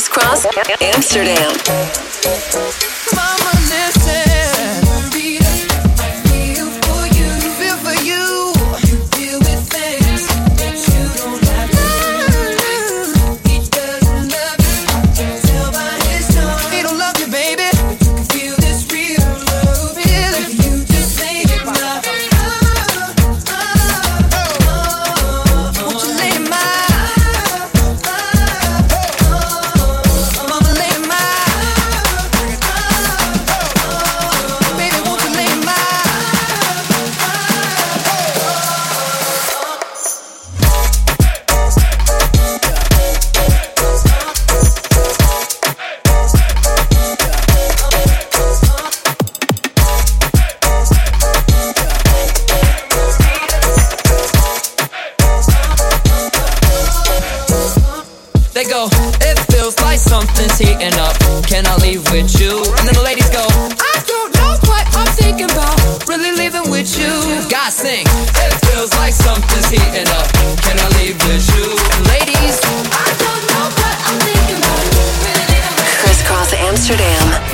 Crisscross Amsterdam. Mama, listen. They go, it feels like something's heating up. Can I leave with you? And then the ladies go, I don't know what I'm thinking about. Really leaving with you. Guys sing, it feels like something's heating up. Can I leave with you? And ladies, I don't know what I'm thinking about. Really leaving with you. Crisscross Amsterdam.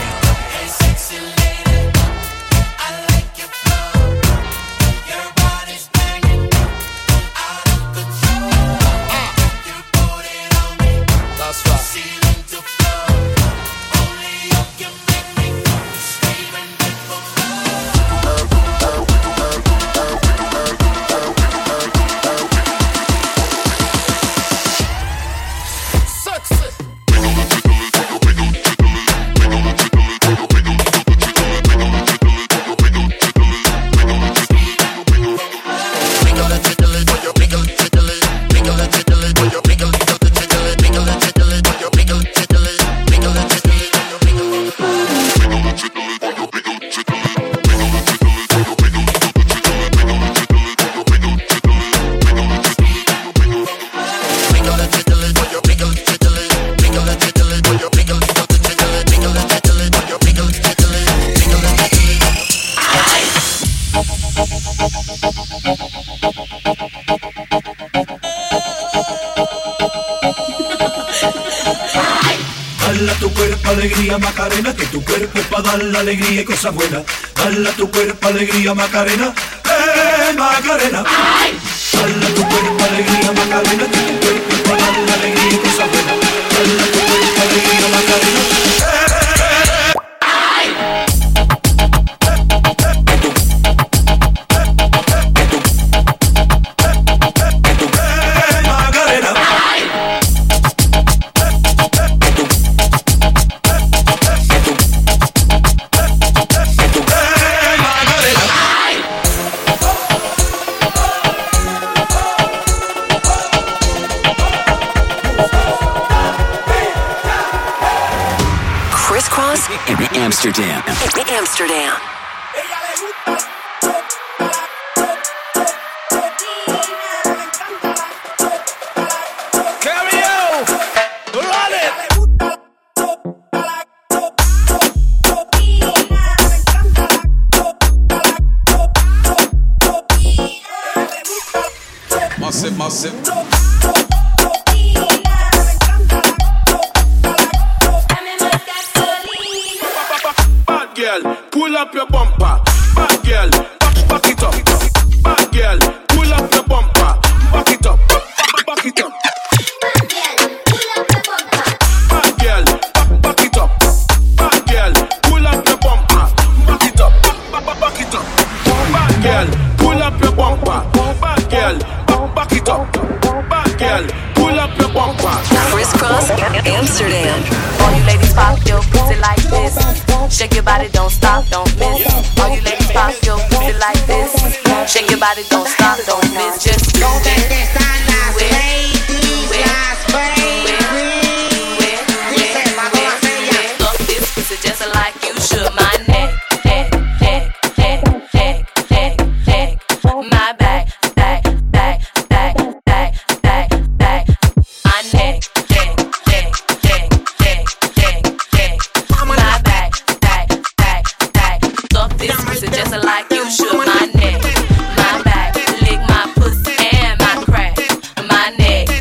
Dale a tu cuerpo alegría Macarena, que tu cuerpo es para dar la alegría y cosas buenas. Dale a tu cuerpo alegría Macarena, Macarena. Dale a tu cuerpo alegría Macarena, que tu cuerpo es para dar la alegría y cosas buenas. Dale a tu cuerpo alegría Macarena. Crisscross Amsterdam. Amsterdam. Massive. Bad girl, pull up your bumper. Bad girl, back it up. Bad girl, pull up your bumper. Back it up, back it up. Bad girl, back it up. Bad girl, pull up your bumper. Back it up, back it up. Bad girl, pull up your bumper. Bad girl, back it up. Bad girl, pull up your bumper. Crisscross Amsterdam. All you ladies pop your pussy like this. Shake your body, don't stop, don't miss. All you ladies pop your pussy like this. Shake your body, don't stop, don't miss. Just do it. Fuck this pussy just like you should. My neck. My back. My neck. This pussy just like you should. My neck, my back, lick my pussy and my crack. My neck,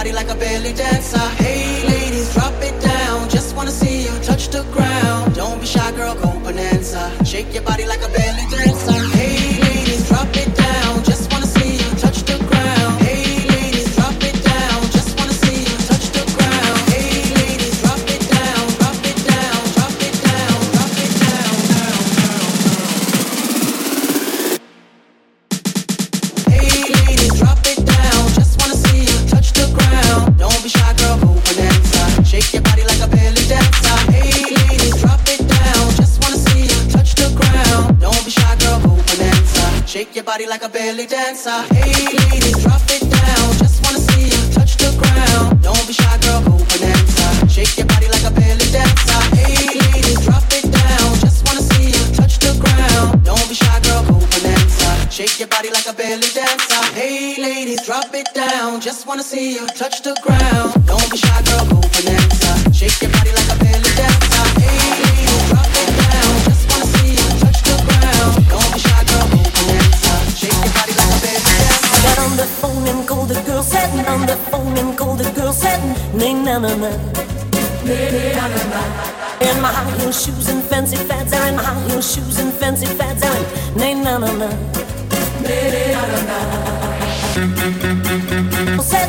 body like a belly dancer. Hey ladies, drop it down. Just wanna see you touch the ground. Don't be shy, girl, go bonanza. Shake your body like a belly dancer. Hey ladies, drop it down. Just wanna see you touch the ground. Hey ladies, drop it down. Just wanna see you touch the ground. Hey ladies, drop it down, drop it down, drop it down, drop it down, down, down, down. Hey ladies, drop it down. Just wanna see you touch the ground. Don't be shy, girl, go bonanza. Shake your body like a belly dancer. Hey ladies, drop it down. Just wanna see you touch the ground. Don't be shy, girl, go bonanza. Shake your body like a belly dancer. Hey ladies, drop it down. Just wanna see you touch the ground. Don't be shy, girl, go bonanza. Shake your body like a belly dancer. Hey ladies, drop it down. Just wanna see you touch the ground. Don't be shy, girl, go bonanza. Shake your body like a belly dancer. Hey ladies, drop it down. Just wanna see you touch the ground. Don't be shy, girl, go bonanza. Shake your body like a belly dancer. Hey ladies, drop it down. Just wanna see you touch the ground. Don't be shy, girl, go bonanza. Shake your body like a belly dancer. I got on the phone and called the girl, said on the phone and called the girl, said nay na na na. In my high heel shoes and fancy fads, in my high heel shoes and fancy fads, nay na na na. Said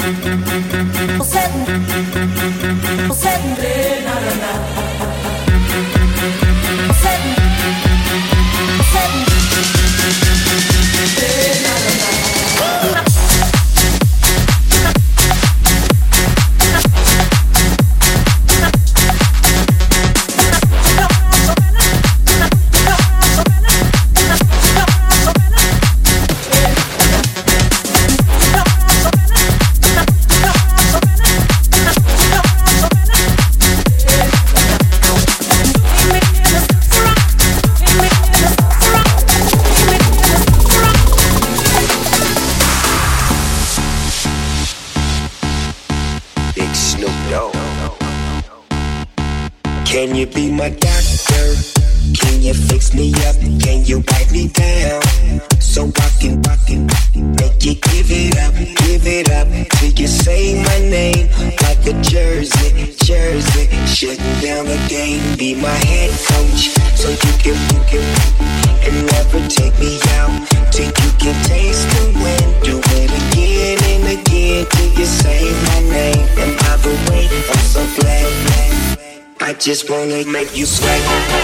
Can you be my doctor? Can you fix me up? Can you wipe me down? So I can make you give it up till you say my name like a jersey, shutting down the game. Be my head coach, so you can and never take me out till you can taste the wind. Do it again and again till you say my name. And by the way, I'm so glad. I just wanna make you sweat.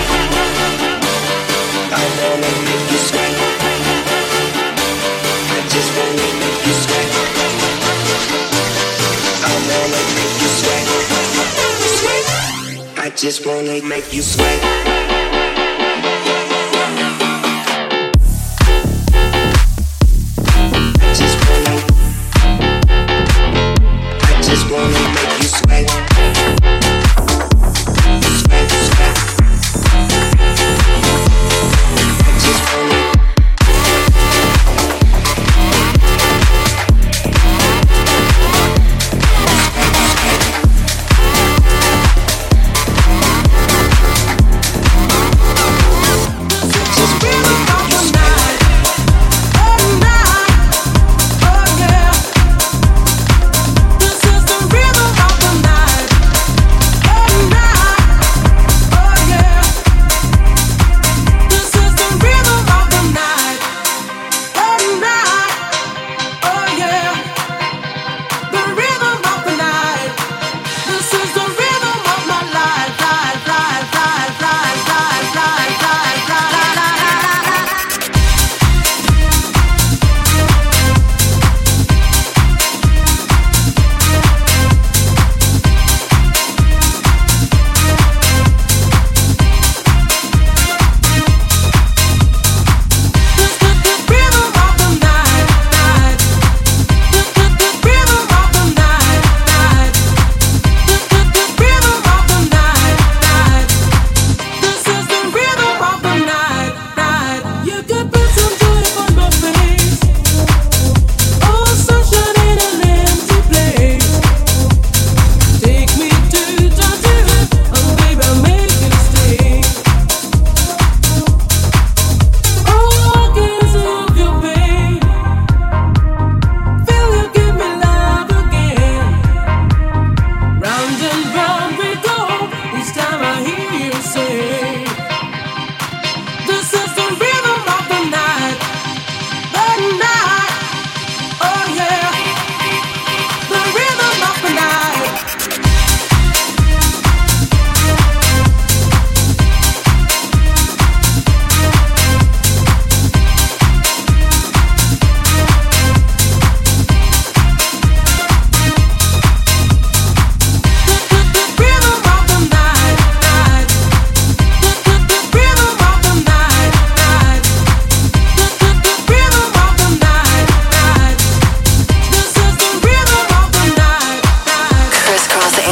I wanna make you sweat. I just wanna make you sweat. I wanna make you sweat. I just wanna make you sweat. I just wanna make you sweat.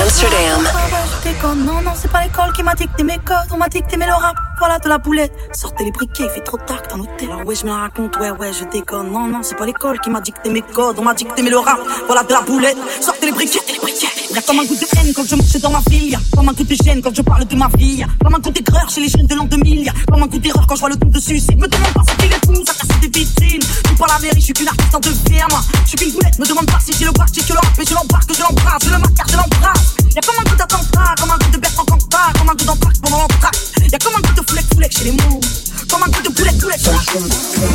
Amsterdam. Je déconne, non, non, c'est pas l'école qui m'a dicté mes codes, on m'a dicté mais le rap, voilà de la boulette. Sortez les briquets, il fait trop tard dans l'hôtel. Alors ouais, je me la raconte, ouais, je déconne, non, non, c'est pas l'école qui m'a dicté mes codes, on m'a dicté mais le rap, voilà de la boulette. Sortez les briquets, Y'a comme un goût de haine quand je marche dans ma ville, y'a comme un goût de gêne quand je parle de ma vie, y'a comme un goût d'aigreur chez les jeunes de l'an 2000, y'a comme un goût d'erreur quand je vois le ton dessus. Si me demande pas ce qu'il est fou, ça casse des vitrines. Je pas la vérité, je suis qu'une artiste en devenir, moi. Je suis qu'une boulette, me demande pas si j'ai le bac, j'ai que le rap, mais je l'embarque, je l'embrasse, je le marque, je l'embrasse. Y'a comme un goût d'attentat, comme un goût de Bertrand Cantat, comme un goût d'entraque pendant l'entraque. Y'a comme un goût de foulec chez les mots, comme un goût de boulette sur la chose.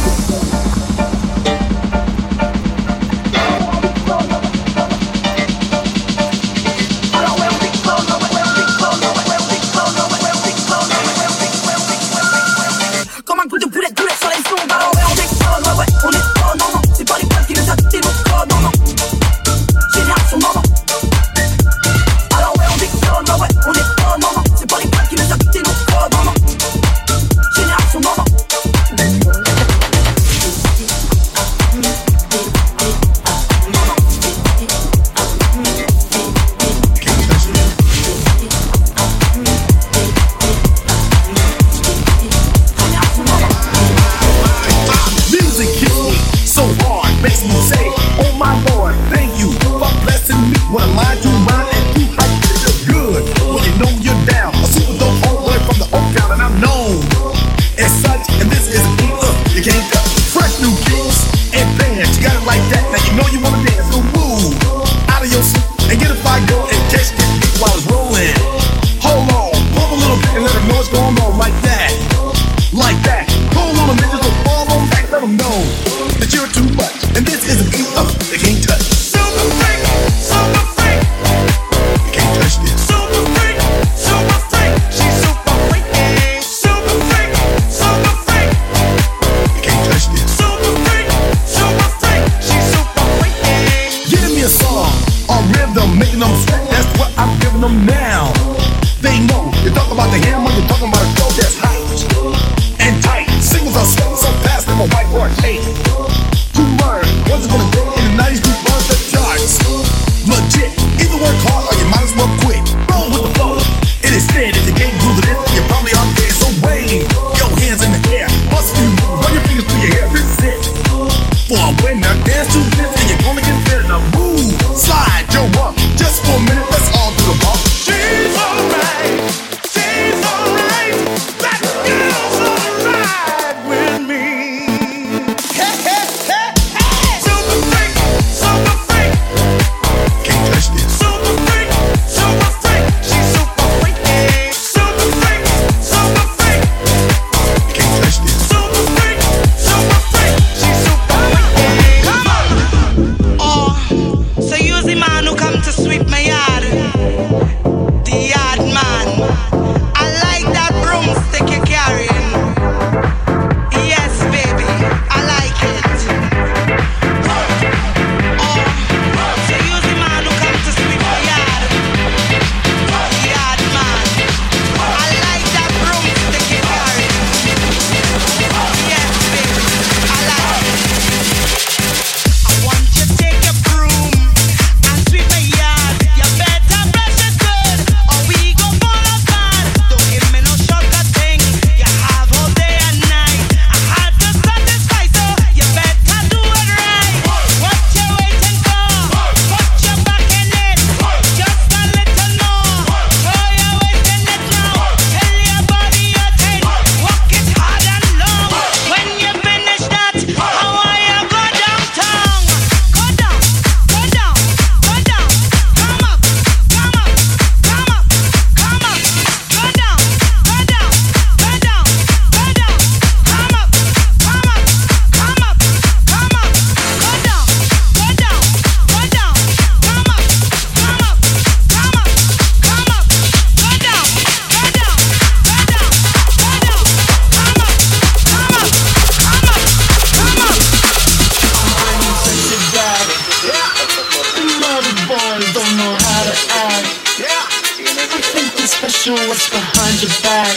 special, what's behind your back?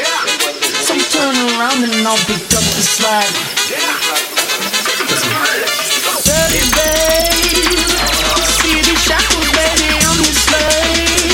So turn around and I'll pick up the slack. Dirty babe, see these shackles, baby, I'm your slave.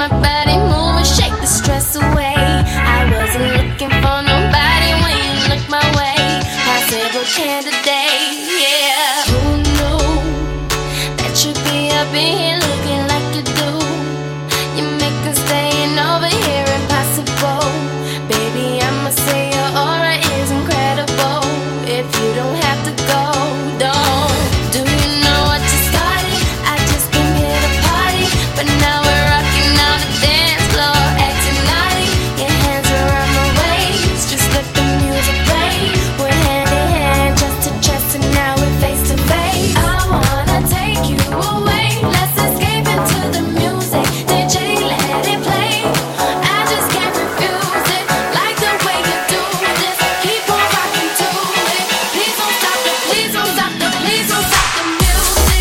my body move and shake the stress away. I wasn't looking for nobody when you looked my way. Possible candidate, yeah. Who knew that you'd be up in here looking like you do? You make us staying over here impossible. Baby, I'ma say your aura is incredible. If you don't have to go, don't. Do you know what you started? I just came here to party, but now we're rocking on the dance floor, acting naughty. Your hands around my waist, just let the music play. We're hand in hand, chest to chest, and now we're face to face. I wanna take you away, let's escape into the music. DJ, let it play. I just can't refuse it, like the way you do this. Keep on rocking to it. Please don't stop the, please don't stop the, please don't stop the music.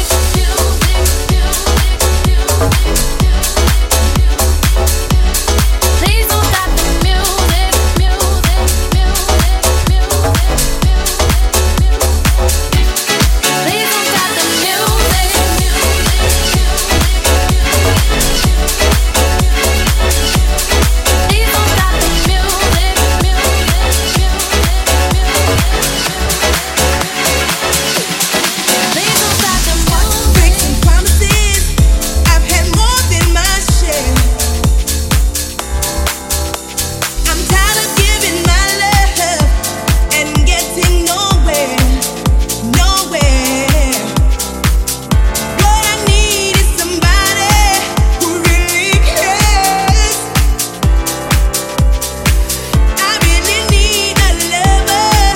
Please don't stop the music. Please don't stop the music. Please don't stop the music. Please don't stop the music. Breaks and promises, I've had more than my share. I'm tired of giving my love and getting nowhere, nowhere. What I need is somebody who really cares. I really need a lover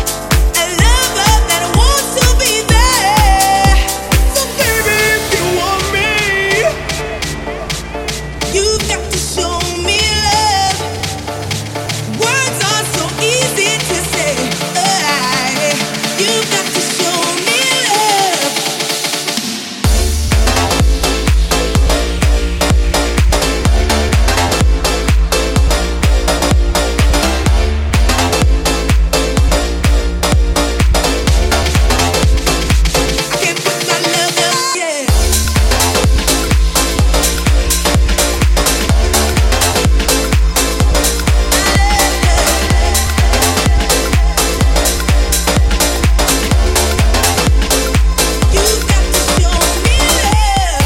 that wants to be there. So baby, if you want me, you've got to show me love. Words are so easy to say. You've got to show me love. I can't put my love up, yeah. You've got to show me love.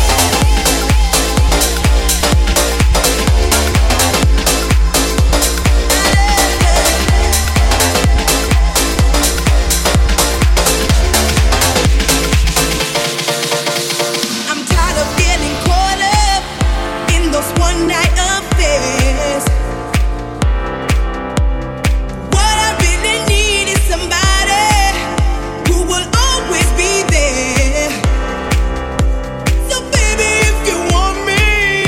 I'm tired of getting caught up in those one-night affairs. What I really need is somebody who will always be there. So baby, if you want me,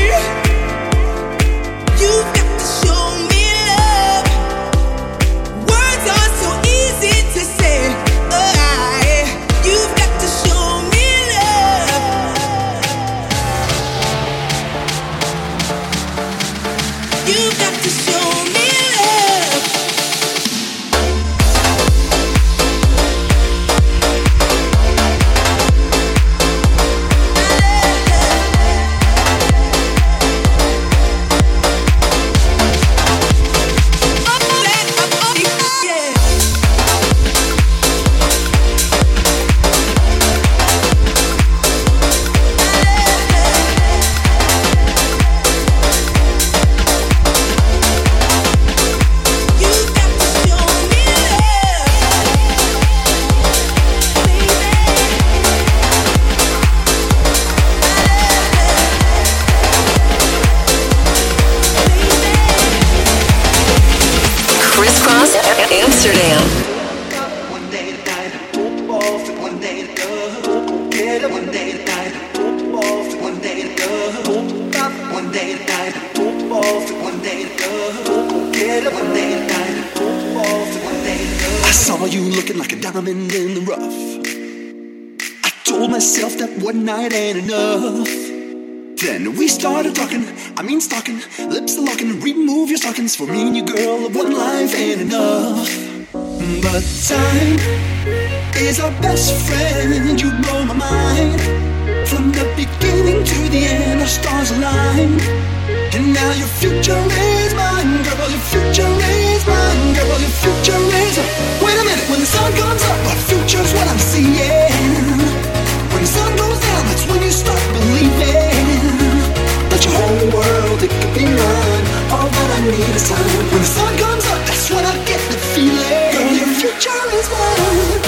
you've got to show me love. Words are so easy to say. You've got to show me love. You've got to show me love. Crisscross Amsterdam. One day to die to pop off, and one day to go. Get it, one day to die to pop off, and one day to go. Pop, one day to die to pop off, and one day to go. Get it, one day to die to pop off, and one day to go. I saw you looking like a diamond in the rough. I told myself that one night ain't enough. Then we started talking, stalking, lips are locking, remove your stockings. For me and you, girl, one life ain't enough. But time is our best friend, you blow my mind. From the beginning to the end, our stars align. now. Your future is mine, girl. Your future is mine, girl. Your future is mine. Wait a minute, when the sun comes up, our future's what I'm seeing. When the sun goes down, that's when you start believing that your whole world, it could be mine. All that I need is time. When the sun comes up, that's when I get the feeling. Girl, your future is mine.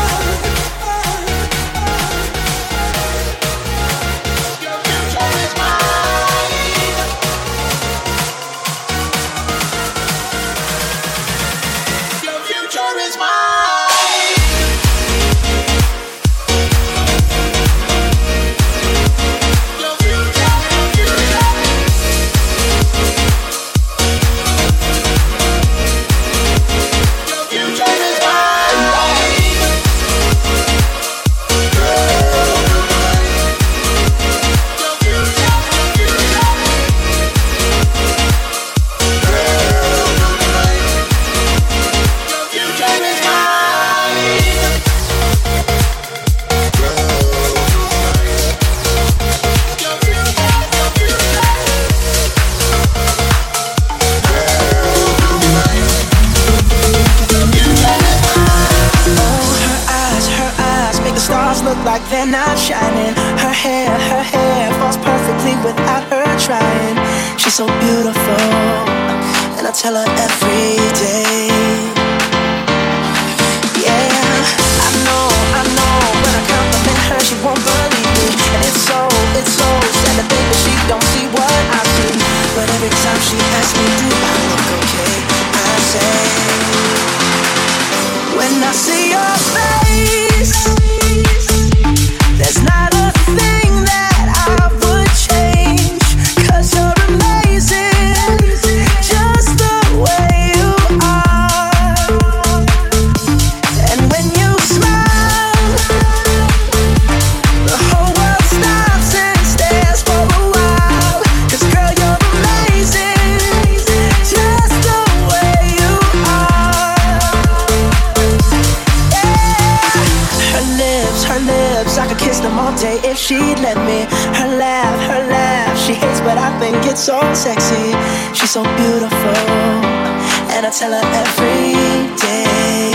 Like they're not shining. Her hair falls perfectly without her trying. She's so beautiful, and I tell her every day. Yeah, I know, when I compliment her, she won't believe me. And it's so sad to think that she don't see what I see. But every time she asks me, do I look okay? I say, when I see your face, there's not a thing that I would change, 'cause you're amazing, just the way you are. And when you smile, the whole world stops and stares for a while. 'Cause girl, you're amazing, just the way you are. Yeah. Her lips, I could kiss them all day if she'd let me. Her laugh, she hates but I think it's so sexy. She's so beautiful, and I tell her every day.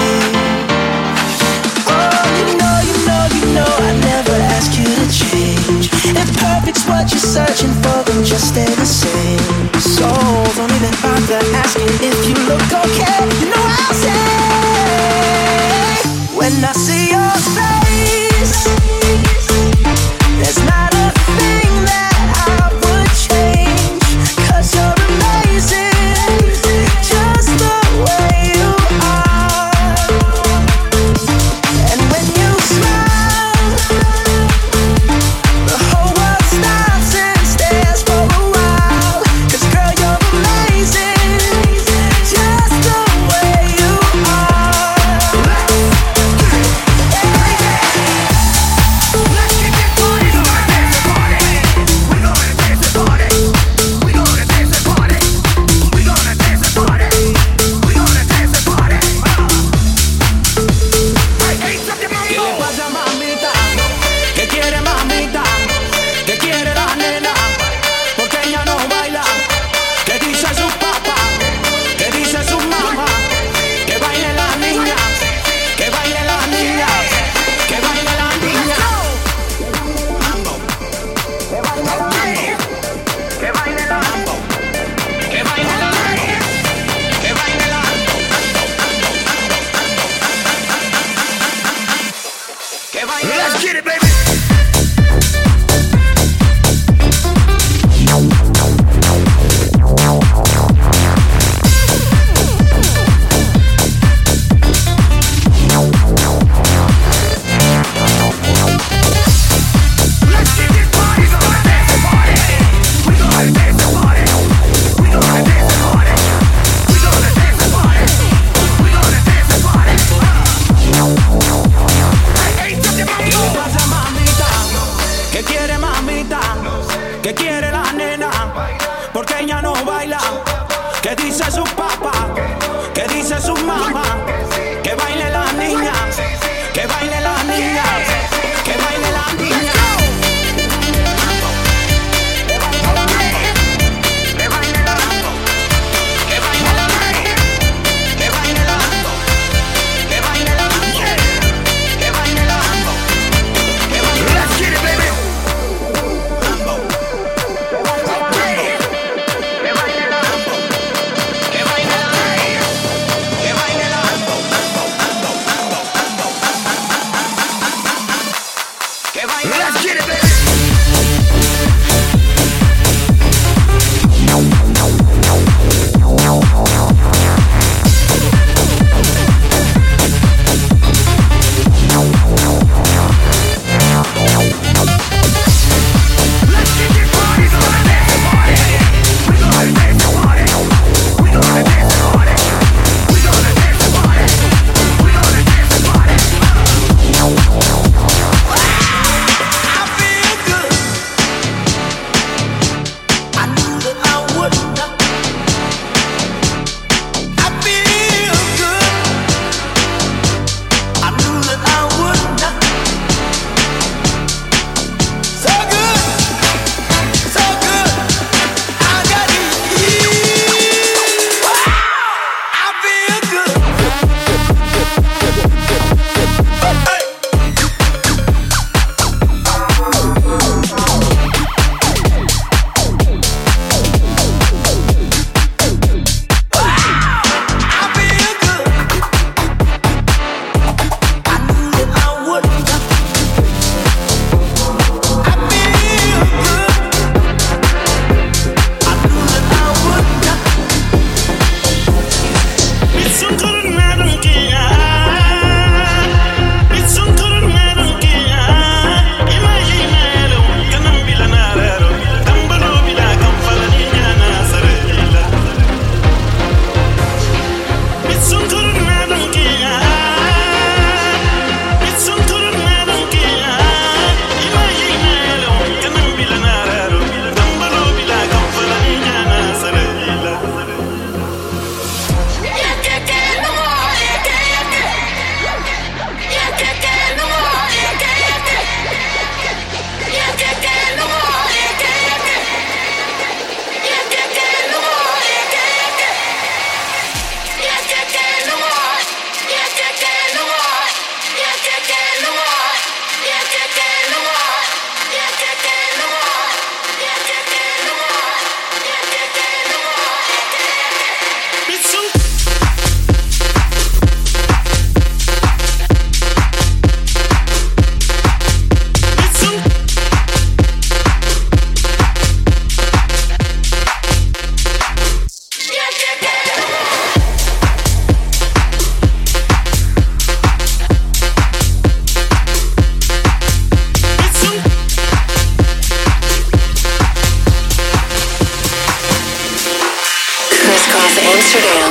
Oh, you know, I never ask you to change. If perfect's what you're searching for, then just stay the same. So don't even bother asking if you look okay. You know I'll say, when I see your face, there's not a thing that I would change, 'cause you're amazing, just the way you are. And when you smile, the whole world stops and stares for a while. Amsterdam.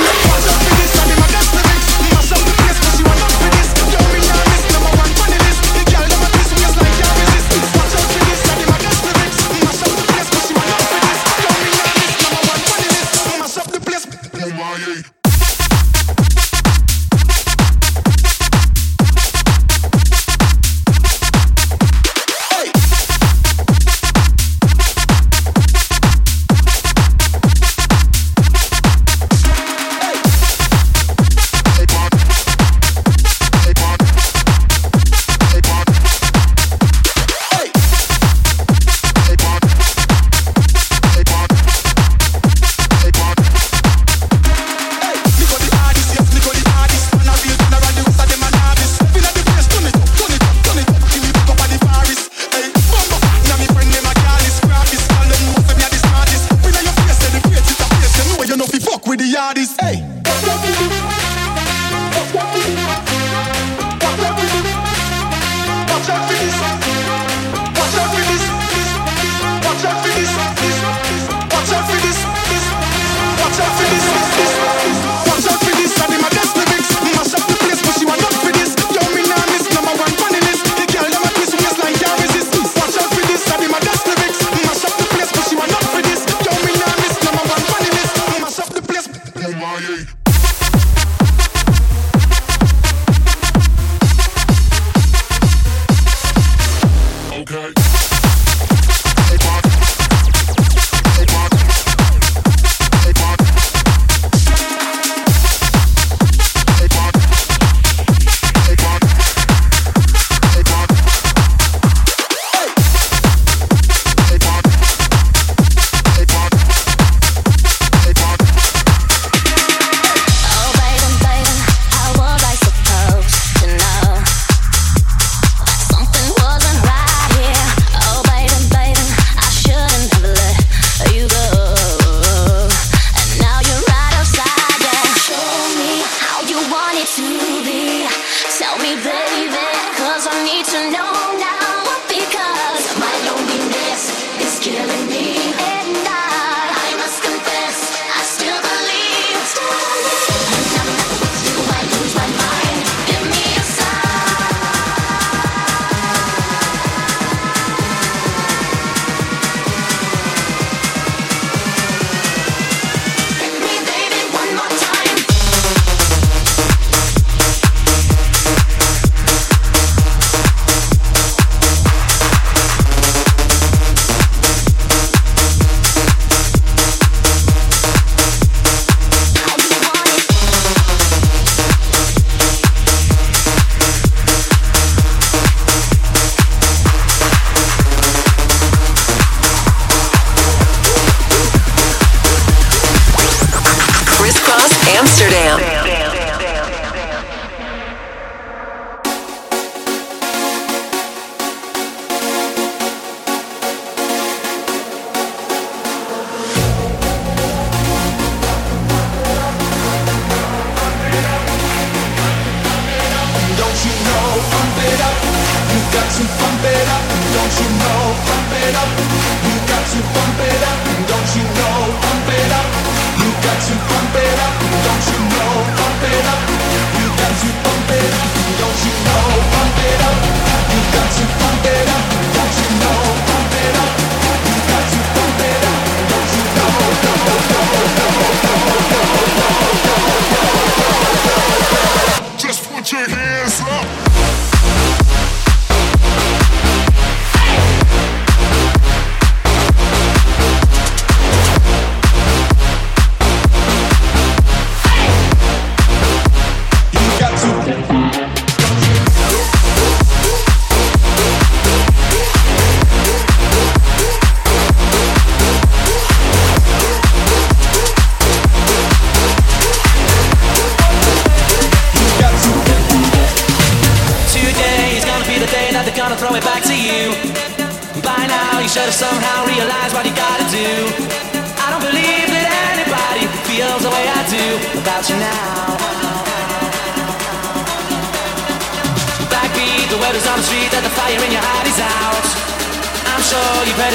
Amsterdam.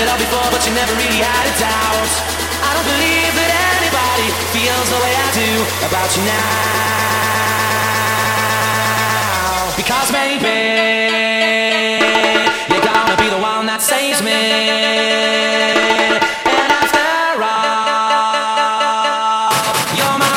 But you never really had a doubt. I don't believe that anybody feels the way I do about you now. Because maybe you're gonna be the one that saves me. And after all, you're my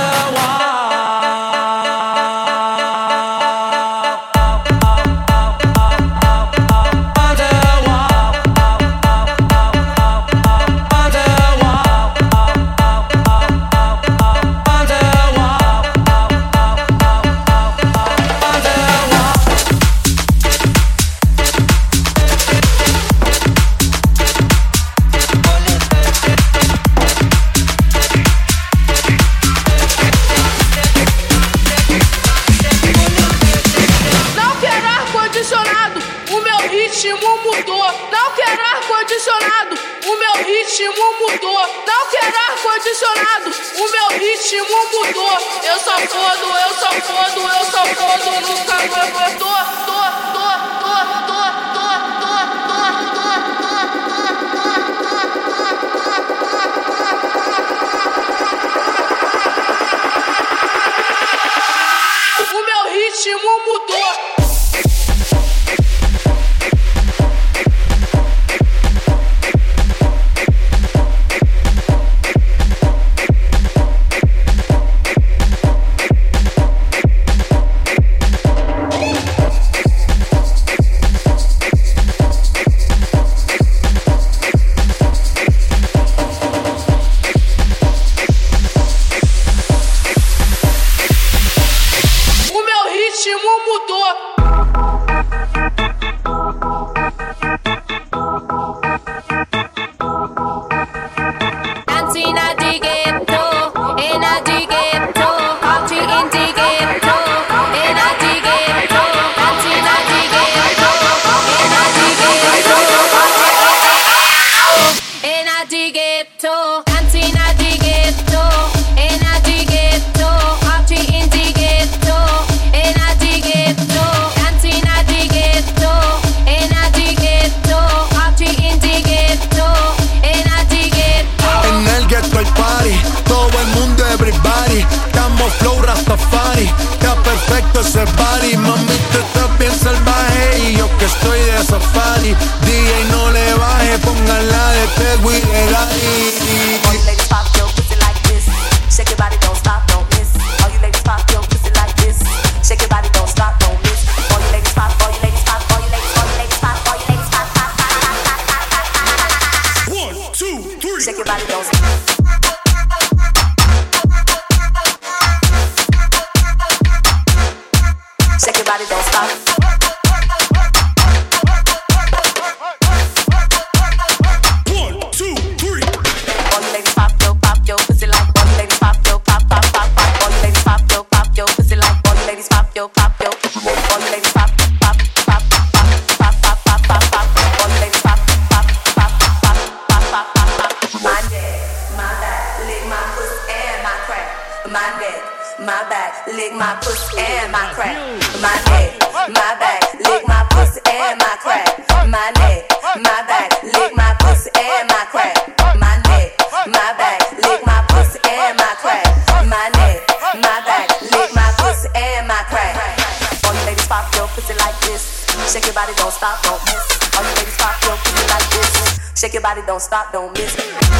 Don't stop, don't miss.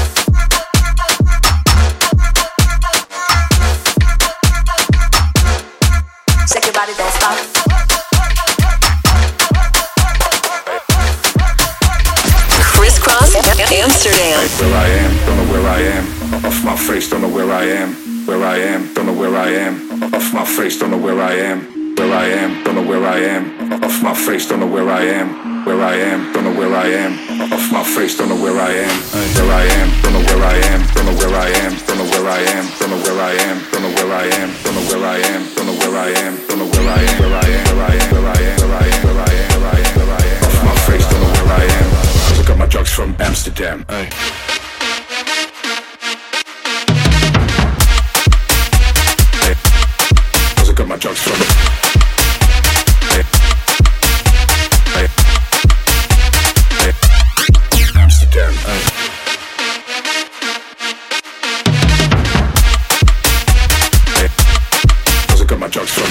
Shake your body, don't stop. Crisscross Amsterdam. Where I am, don't know where I am. Off my face, don't know where I am. Where I am, don't know where I am. Off my face, don't know where I am. Where I am, don't know where I am. Off my face, don't know where I am. Where I am, don't know where I am. Off my face, don't know where I am. Where I am, don't know where I am. Don't know where I am. Don't know where I am. Don't know where I am. Don't know where I am. Don't know where I am. Don't know where I am. Don't know where I am. Where I am. Where I am. Where I am. Where I am. Where I am. Where I am. Where I am. Off my face, don't know where I am. 'Cause I got my drugs from Amsterdam. I got my drugs from Amsterdam. drugs from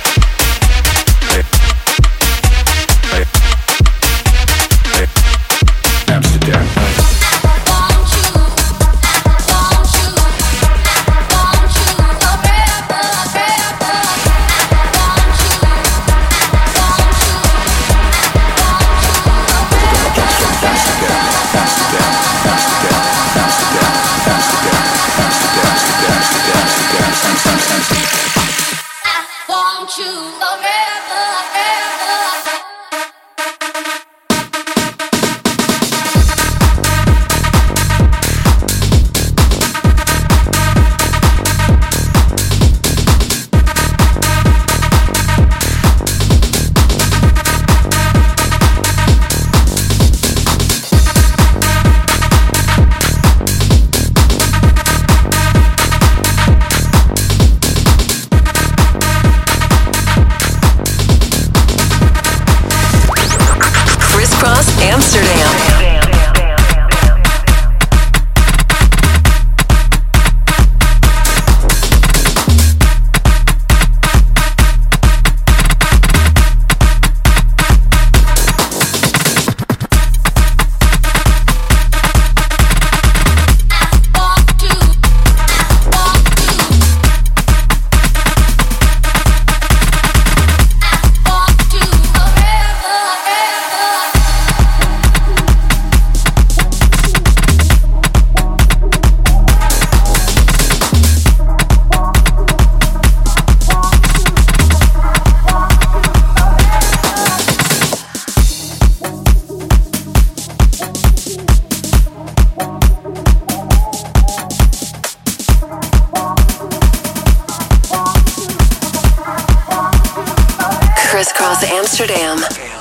Amsterdam. Crisscross Amsterdam.